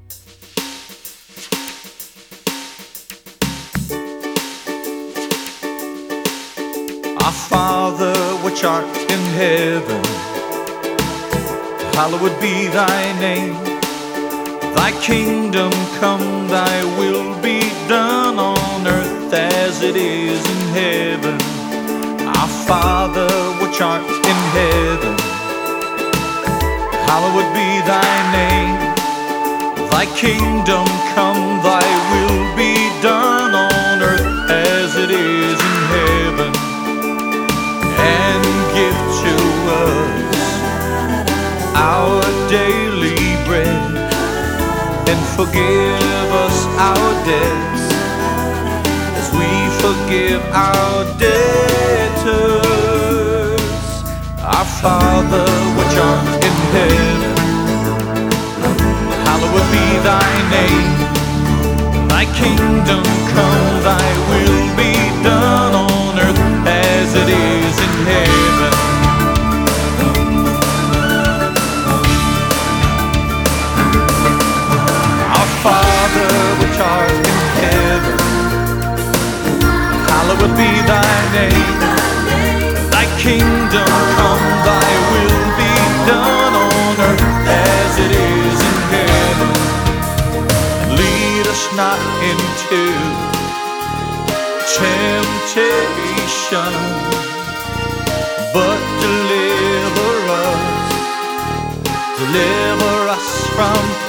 Our Father, which art in heaven, hallowed be thy name. Thy kingdom come, thy will be done on earth as it is in heaven. Our Father, which art in heaven, hallowed be thy name. Thy kingdom come, thy will be done on earth as it is in heaven. And give to us our daily bread, and forgive us our debts as we forgive our debtors. Our Father, which art in heaven, hallowed be thy name. Thy kingdom come, thy will be done on earth as it is in heaven. Our Father, which art in heaven, hallowed be thy name. Thy kingdom come, thy will be done on earth as it is in heaven. Lead us not into temptation, but deliver us from